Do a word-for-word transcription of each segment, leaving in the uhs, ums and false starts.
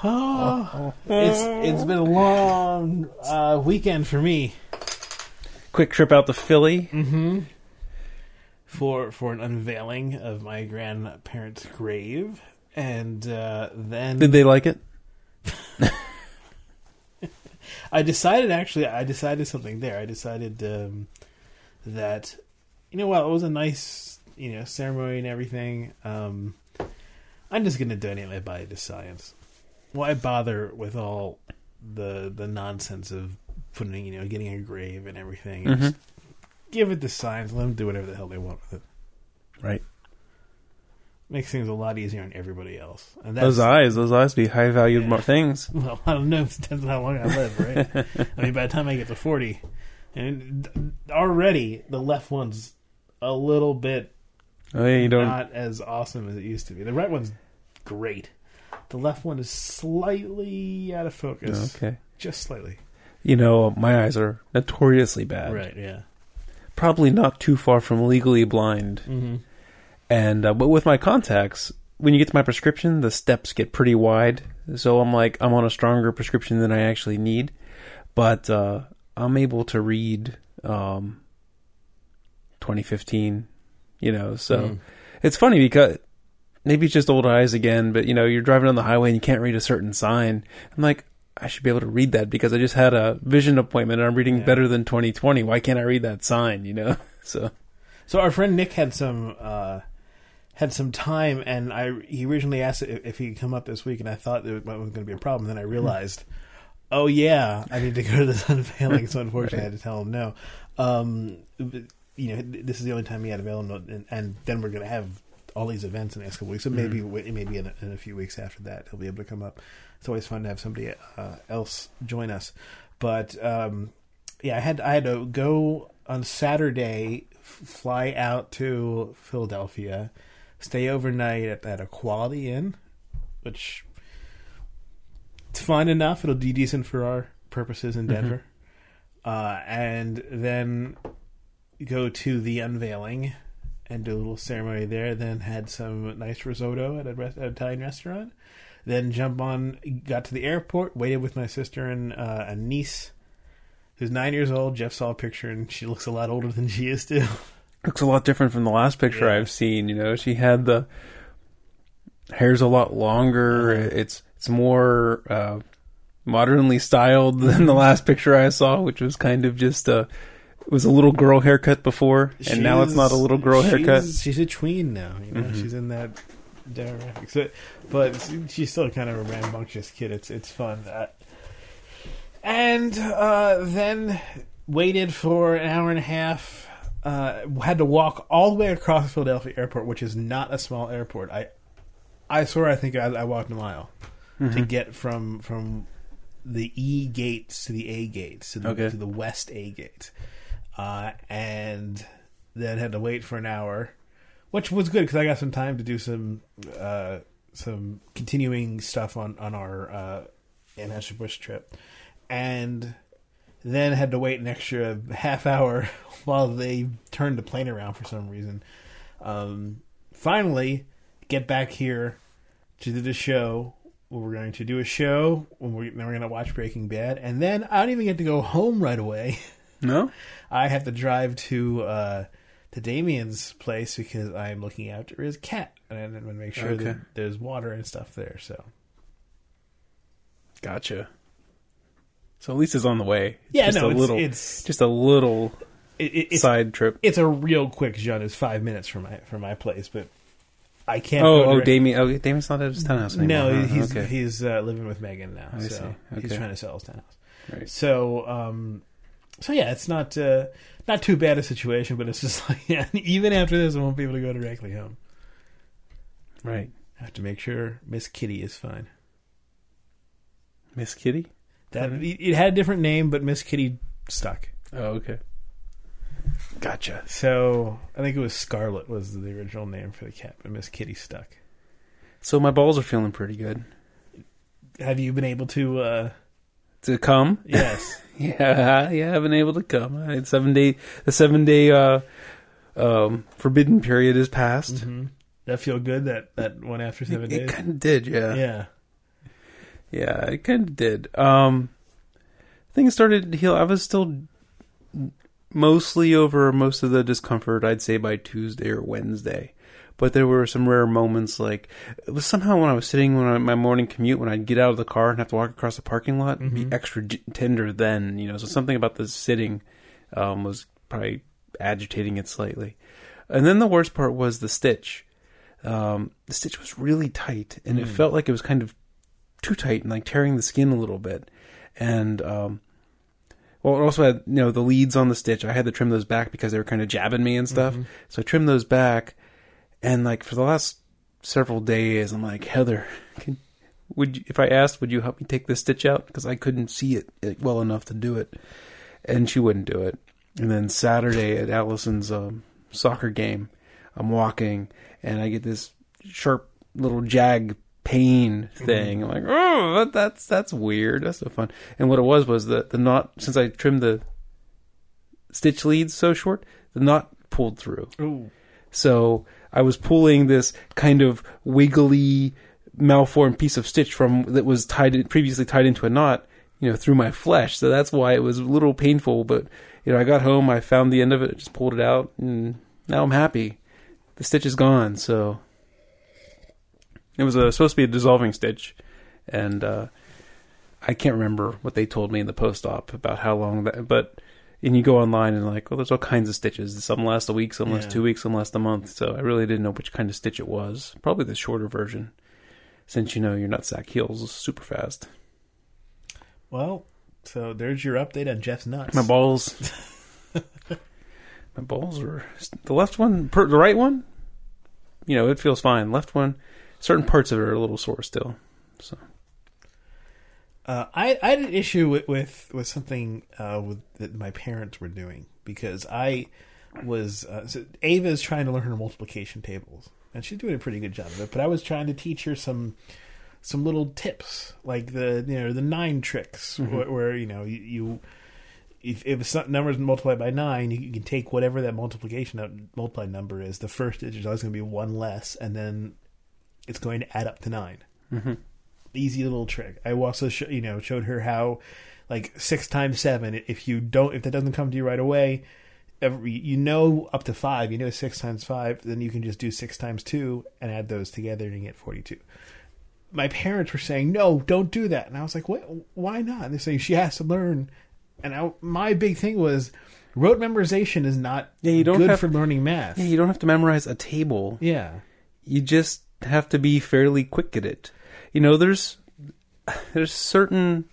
Oh, it's it's been a long uh, weekend for me. Quick trip out to Philly. Mm-hmm. For for an unveiling of my grandparents' grave, and uh, then Did they like it? I decided actually I decided something there. I decided um, that you know what, it was a nice you know ceremony and everything. Um, I'm just going to donate my body to science. Why bother with all the the nonsense of putting you know getting a grave and everything? Mm-hmm. Just give it to science. Let them do whatever the hell they want with it. Right. Makes things a lot easier on everybody else. And that's, Those eyes, those eyes be high valued Yeah. things. Well, I don't know. It depends on how long I live, right? I mean, by the time I get to forty, and already the left one's a little bit Oh yeah, you don't. not as awesome as it used to be. The right one's great. The left one is slightly out of focus. Okay. Just slightly. You know, my eyes are notoriously bad. Right, yeah. Probably not too far from legally blind. Mm-hmm. And uh, but with my contacts, when you get to my prescription, the steps get pretty wide. So I'm like, I'm on a stronger prescription than I actually need. But uh, I'm able to read um, twenty fifteen, you know. So Mm. it's funny because maybe it's just old eyes again, but, you know, you're driving on the highway and you can't read a certain sign. I'm like, I should be able to read that because I just had a vision appointment and I'm reading Yeah. better than twenty twenty. Why can't I read that sign, you know? So So our friend Nick had some uh, had some time, and I he originally asked if, if he could come up this week, and I thought it wasn't going to be a problem. Then I realized, oh yeah, I need to go to this unveiling. So unfortunately, I had to tell him no. Um, but, you know, this is the only time he had available, and, and then we're going to have all these events in the next couple weeks. So maybe mm. maybe in a, in a few weeks after that, he'll be able to come up. It's always fun to have somebody uh, else join us. But um, yeah, I had I had to go on Saturday, fly out to Philadelphia, stay overnight at, at a Quality Inn, which it's fine enough. It'll be decent for our purposes in Denver. Mm-hmm. Uh, and then go to the unveiling and do a little ceremony there. Then had some nice risotto at, a rest, at an Italian restaurant. Then jump on, got to the airport, waited with my sister and uh, a niece who's nine years old. Jeff saw a picture and she looks a lot older than she is too. Looks a lot different from the last picture Yeah. I've seen. You know, she had the hair's a lot longer. Uh-huh. It's it's more uh, modernly styled than the last picture I saw, which was kind of just a it was a little girl haircut before, and She's, now it's not a little girl she's, haircut. She's a tween now. You know, mm-hmm. She's in that demographic. So, but she's still kind of a rambunctious kid. It's it's fun. Uh, and uh, then waited for an hour and a half. Uh, had to walk all the way across Philadelphia Airport, which is not a small airport. I, I swear, I think I, I walked a mile mm-hmm. to get from from the E gates to the A gates to the, okay. to the West A gates, uh, and then had to wait for an hour, which was good because I got some time to do some uh, some continuing stuff on on our uh, Anheuser-Busch trip, and then had to wait an extra half hour while they turned the plane around for some reason. Um, finally, get back here to do the show. We're going to do a show. When we, then we're going to watch Breaking Bad. And then I don't even get to go home right away. No? I have to drive to uh, to Damien's place because I'm looking after his cat. And I'm going to make sure okay. that there's water and stuff there. So, Gotcha. So at least it's on the way. It's yeah, just no, a it's, little, it's just a little it, it, it's, side trip. It's a real quick jaunt. It's five minutes from my from my place, but I can't. Oh, go oh, direct- Damien. Oh, Damien's not at his townhouse anymore. No, huh? he's okay. he's uh, living with Megan now, I so see. he's Okay. trying to sell his townhouse. Right. So, um, so yeah, it's not uh, not too bad a situation, but it's just like yeah, even after this, I won't be able to go directly home. Right. I have to make sure Miss Kitty is fine. Miss Kitty? That it had a different name, but Miss Kitty stuck. Oh, okay. Gotcha. So I think it was Scarlet was the original name for the cat, but Miss Kitty stuck. So my balls are feeling pretty good. Have you been able to? Uh, To come? yes. yeah, yeah, I've been able to come. I had seven day, the seven day uh, um, forbidden period is passed. Mm-hmm. That feel good? That that one after seven it, days. It kind of did, yeah. Yeah. Yeah, it kind of did. Um, things started to heal. I was still mostly over most of the discomfort, I'd say, by Tuesday or Wednesday. But there were some rare moments, like, it was somehow when I was sitting on my morning commute, when I'd get out of the car and have to walk across the parking lot, mm-hmm. be extra j- tender then, you know. So something about the sitting um, was probably agitating it slightly. And then the worst part was the stitch. Um, the stitch was really tight, and mm. it felt like it was kind of too tight and like tearing the skin a little bit. And, um, well, it also had, you know, the leads on the stitch. I had to trim those back because they were kind of jabbing me and stuff. Mm-hmm. So I trimmed those back. And like for the last several days, I'm like, Heather, can, would you, if I asked, would you help me take this stitch out? Because I couldn't see it well enough to do it. And she wouldn't do it. And then Saturday at Allison's um, soccer game, I'm walking and I get this sharp little jag pain thing. Mm-hmm. I'm like, oh, that, that's that's weird. That's so fun. And what it was was the, the knot, since I trimmed the stitch leads so short, the knot pulled through. Ooh. So I was pulling this kind of wiggly, malformed piece of stitch from that was tied previously tied into a knot, you know, through my flesh. So that's why it was a little painful. But you know, I got home, I found the end of it, just pulled it out, and now I'm happy. The stitch is gone. So it was a, supposed to be a dissolving stitch, and uh, I can't remember what they told me in the post-op about how long that, but. And you go online and like, well, there's all kinds of stitches. Some last a week, some last yeah. two weeks, some last a month. So I really didn't know which kind of stitch it was. Probably the shorter version, since you know your nutsack heals super fast. Well, so there's your update on Jeff's nuts. My balls, my balls are the left one, per, the right one. You know, it feels fine. Left one, certain parts of it are a little sore still. So. Uh, I, I had an issue with with, with something uh, with, that my parents were doing because I was uh, so Ava is trying to learn her multiplication tables and she's doing a pretty good job of it. But I was trying to teach her some some little tips like the you know the nine tricks mm-hmm. where, where you know you, you if if some numbers multiplied by nine, you, you can take whatever that multiplication multiplied number is. The first digit is always going to be one less, and then it's going to add up to nine. Mm-hmm. Easy little trick. I also, sh- you know, showed her how, like six times seven. If you don't, if that doesn't come to you right away, every you know up to five. You know six times five. Then you can just do six times two and add those together and you get forty-two. My parents were saying, "No, don't do that," and I was like, "What? Why not?" And they're saying she has to learn. And I, my big thing was, rote memorization is not yeah, you don't good have, for learning math. Yeah, you don't have to memorize a table. Yeah, you just have to be fairly quick at it. You know, there's there's certain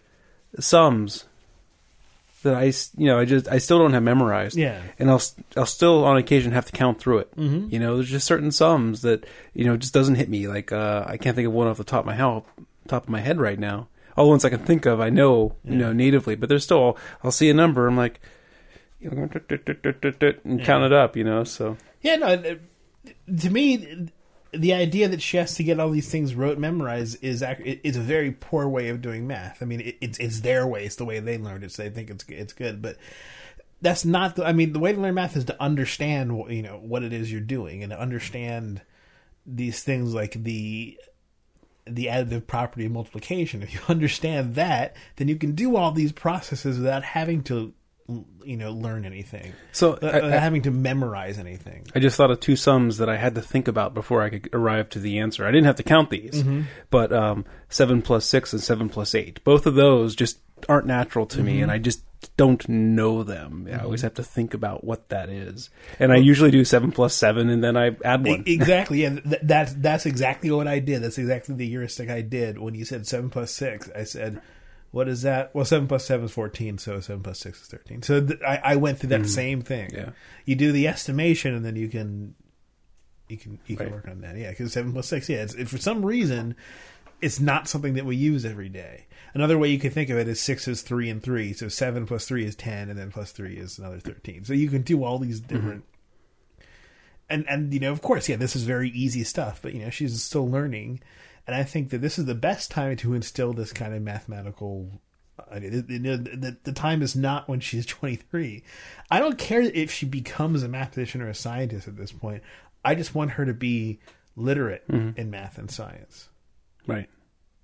sums that I, you know, I just I still don't have memorized. Yeah, and I'll I'll still on occasion have to count through it. Mm-hmm. You know, there's just certain sums that you know just doesn't hit me. Like uh, I can't think of one off the top of my head, top of my head right now. All the ones I can think of, I know, yeah. you know, natively. But there's still I'll see a number, I'm like, you know, and yeah. count it up. You know, so yeah, no, to me. The idea that she has to get all these things rote memorized is is a very poor way of doing math. I mean, it, it's it's their way. It's the way they learned it, so they think it's it's good. But that's not. The, I mean, the way to learn math is to understand, you know, what it is you're doing and to understand these things like the the additive property of multiplication. If you understand that, then you can do all these processes without having to, you know, learn anything. So uh, I, I, having to memorize anything. I just thought of two sums that I had to think about before I could arrive to the answer. I didn't have to count these, mm-hmm. but um, seven plus six and seven plus eight. Both of those just aren't natural to mm-hmm. me, and I just don't know them. Mm-hmm. I always have to think about what that is, and well, I usually do seven plus seven, and then I add one. Exactly, yeah. Th- that's that's exactly what I did. That's exactly the heuristic I did when you said seven plus six. I said. What is that? Well, seven plus seven is fourteen, so seven plus six is thirteen. So th- I, I went through that mm. same thing. Yeah. You do the estimation, and then you can you can you can right. work on that. Yeah, because seven plus six, yeah, it's, if for some reason it's not something that we use every day. Another way you can think of it is six is three and three, so seven plus three is ten, and then plus three is another thirteen. So you can do all these different. Mm-hmm. And and you know, of course, yeah, this is very easy stuff, but you know, she's still learning. And I think that this is the best time to instill this kind of mathematical. Uh, it, it, it, the, the time is not when she's twenty-three. I don't care if she becomes a mathematician or a scientist at this point. I just want her to be literate mm-hmm. in math and science. Right.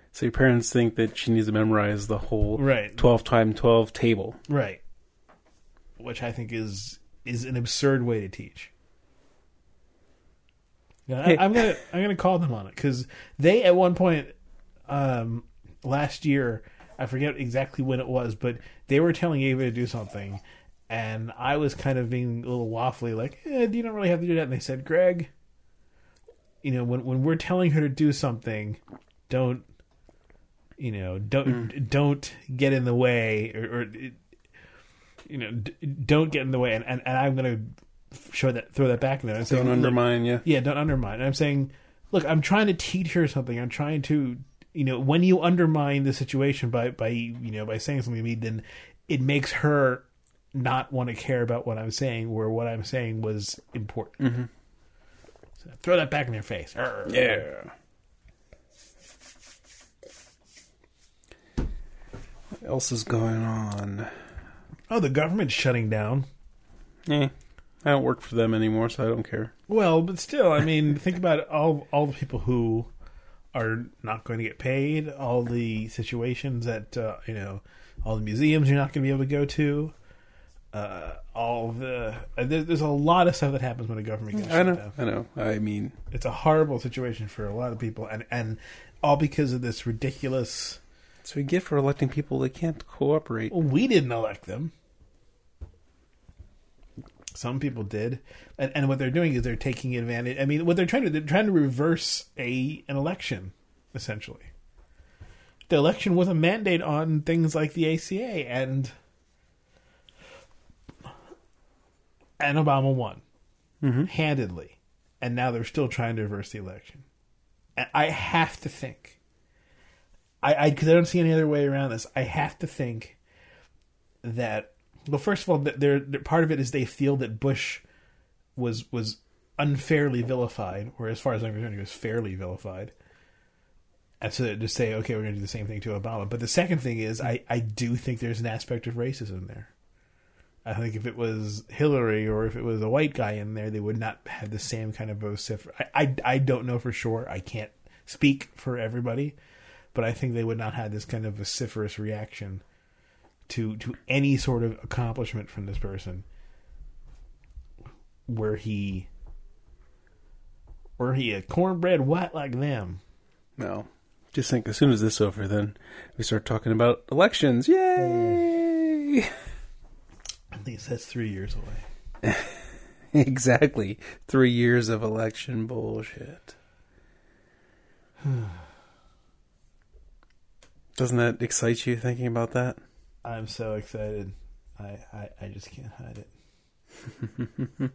So your parents think that she needs to memorize the whole Right. twelve times twelve table. Right. Which I think is is an absurd way to teach. Yeah, I, I'm gonna I'm gonna call them on it because they at one point um, last year, I forget exactly when it was, but they were telling Ava to do something, and I was kind of being a little waffly, like, eh, "You don't really have to do that." And they said, "Greg, you know, when when we're telling her to do something, don't, you know, don't mm. don't get in the way, or, or you know, d- don't get in the way." And and, and I'm gonna show that, throw that back in there. And don't say, undermine, yeah, yeah, don't undermine. And I'm saying, look, I'm trying to teach her something. I'm trying to, you know, when you undermine the situation by by you know by saying something to me, then it makes her not want to care about what I'm saying, where what I'm saying was important. Mm-hmm. So throw that back in their face. Arr. Yeah. What else is going on? Oh, the government's shutting down. Yeah. I don't work for them anymore, so I don't care. Well, but still, I mean, think about all all the people who are not going to get paid, all the situations that, uh, you know, all the museums you're not going to be able to go to, uh, all the... Uh, there's, there's a lot of stuff that happens when a government gets I shut know, down. I know. I mean... It's a horrible situation for a lot of people, and, and all because of this ridiculous... That's what we get for electing people that can't cooperate. Well, we didn't elect them. Some people did, and and what they're doing is they're taking advantage. I mean, what they're trying to they're trying to reverse a an election, essentially. The election was a mandate on things like the A C A, and and Obama won mm-hmm. handedly, and now they're still trying to reverse the election. And I have to think, I I because I don't see any other way around this. I have to think that. Well, first of all, they're, they're, part of it is they feel that Bush was was unfairly vilified, or as far as I'm concerned, he was fairly vilified. And so to say, okay, we're going to do the same thing to Obama. But the second thing is, I, I do think there's an aspect of racism there. I think if it was Hillary or if it was a white guy in there, they would not have the same kind of vociferous... I, I, I don't know for sure. I can't speak for everybody. But I think they would not have this kind of vociferous reaction to to any sort of accomplishment from this person where he were he a cornbread white like them. No. Just think as soon as this is over, then we start talking about elections. Yay! At least that's three years away. Exactly. Three years of election bullshit. Doesn't that excite you thinking about that? I'm so excited. I, I, I just can't hide it.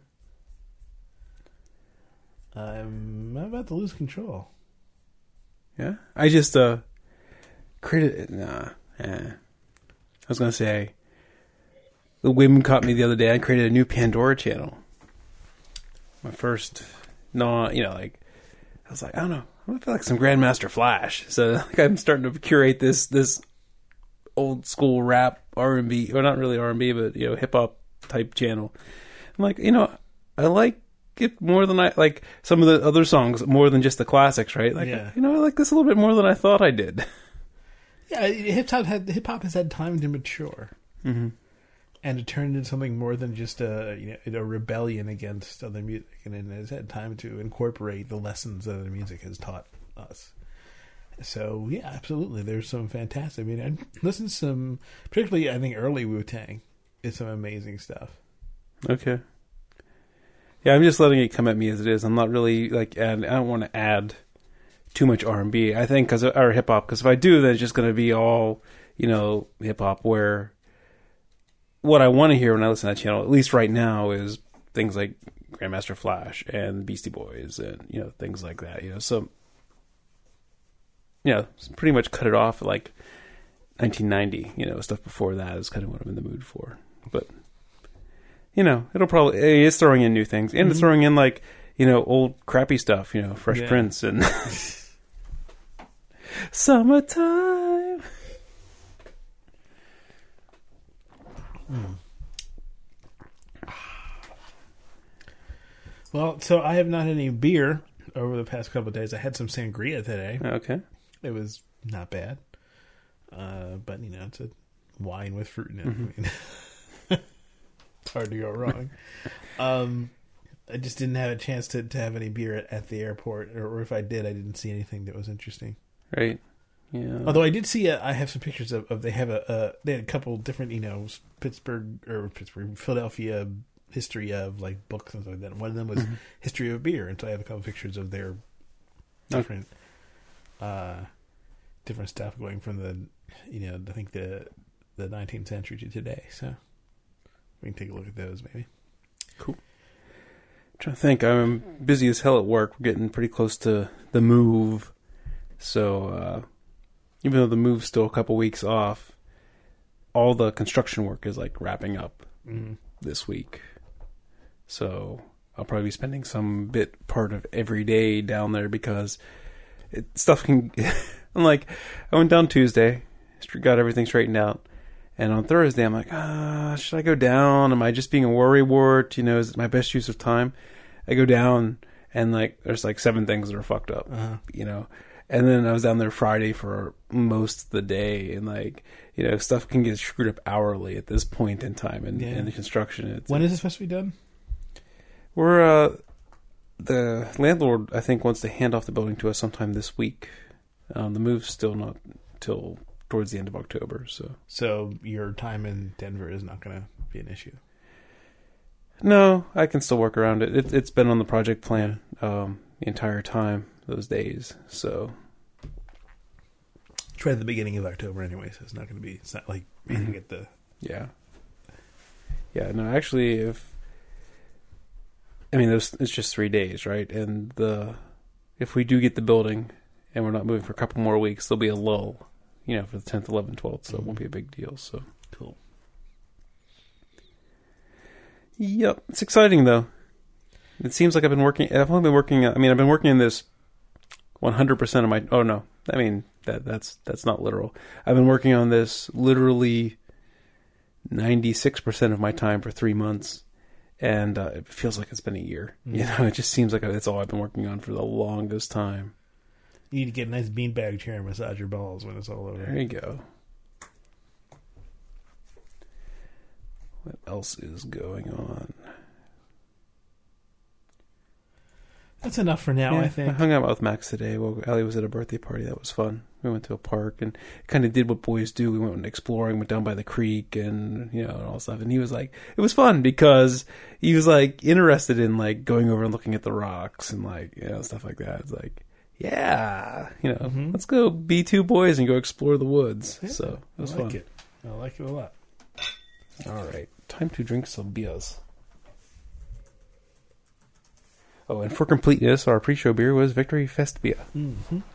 I'm, I'm about to lose control. Yeah? I just, uh, created, nah, eh. I was gonna say, the women caught me the other day. I created a new Pandora channel. My first, no, you know, like, I was like, I don't know. I feel like some Grandmaster Flash. So, like, I'm starting to curate this, this, old school rap R and B, or not really R and B, but you know, hip hop type channel. I'm like, you know, I like it more than I like some of the other songs more than just the classics, right? Like, yeah. you know, I like this a little bit more than I thought I did. Yeah, hip hop had hip hop has had time to mature, mm-hmm. and to turn into something more than just a you know a rebellion against other music, and it has had time to incorporate the lessons that the music has taught us. So yeah, absolutely. There's some fantastic. I mean, I listen to some, particularly I think early Wu-Tang is some amazing stuff. Okay. Yeah, I'm just letting it come at me as it is. I'm not really like, add, I don't want to add too much R and B. I think because or hip hop. Because if I do, then it's just going to be all you know hip hop. Where what I want to hear when I listen to that channel, at least right now, is things like Grandmaster Flash and Beastie Boys and you know things like that. You know, so. Yeah, pretty much cut it off at like nineteen ninety. You know, stuff before that is kind of what I'm in the mood for. But, you know, it'll probably, it's throwing in new things. And mm-hmm. it's throwing in like, you know, old crappy stuff, you know, Fresh yeah. Prince and Summertime. Hmm. Well, so I have not had any beer over the past couple of days. I had some sangria today. Okay. It was not bad. Uh, but you know, it's a wine with fruit in it. Mm-hmm. I mean, it's hard to go wrong. um, I just didn't have a chance to, to have any beer at, at the airport, or, or if I did, I didn't see anything that was interesting. Right. Yeah. Although I did see, a, I have some pictures of, of they have a, a they had a couple different, you know, Pittsburgh or Pittsburgh, Philadelphia history of like books and stuff like that. And one of them was mm-hmm. history of beer, and so I have a couple pictures of their different, okay. uh, different stuff going from the, you know, I think the the nineteenth century to today. So we can take a look at those maybe. Cool. I'm trying to think. I'm busy as hell at work. We're getting pretty close to the move, so. uh Even though the move's still a couple weeks off, all the construction work is like wrapping up mm-hmm. this week. So I'll probably be spending some bit part of every day down there because it, stuff can. I'm like, I went down Tuesday, got everything straightened out, and on Thursday I'm like, ah, should I go down? Am I just being a worrywart? You know, is it my best use of time? I go down and like, there's like seven things that are fucked up. Uh-huh. You know. And then I was down there Friday for most of the day, and like, you know, stuff can get screwed up hourly at this point in time in, yeah. in the construction. It's, when is it supposed to be done? We're uh, the landlord, I think, wants to hand off the building to us sometime this week. Um, the move's still not till towards the end of October, so so your time in Denver is not going to be an issue. No, I can still work around it. it it's been on the project plan um, the entire time. Those days, so it's right at the beginning of October anyway, so it's not going to be. It's not like you mm-hmm. can get the. Yeah. Yeah. No, actually, if I mean, those it's just three days, right? And the if we do get the building and we're not moving for a couple more weeks, there'll be a lull, you know, for the tenth, eleventh, twelfth, so mm-hmm. it won't be a big deal. So cool. Yep, it's exciting though. It seems like I've been working. I've only been working. I mean, I've been working in this. one hundred percent of my oh no I mean that that's that's not literal. I've been working on this literally ninety-six percent of my time for three months, and uh, it feels like it's been a year. Mm. You know, it just seems like that's all I've been working on for the longest time. You need to get a nice beanbag chair and massage your balls when it's all over. There you go. What else is going on? That's enough for now, yeah, I think. I hung out with Max today. Well, Allie was at a birthday party. That was fun. We went to a park and kind of did what boys do. We went exploring, went down by the creek and, you know, and all stuff. And he was like, it was fun because he was like interested in like going over and looking at the rocks and like, you know, stuff like that. It's like, yeah, you know, mm-hmm. let's go be two boys and go explore the woods. Yeah, so it was I like fun. it. I like it a lot. All right. Time to drink some beers. Oh, and for completeness, our pre-show beer was Victory Fest beer. Mm-hmm.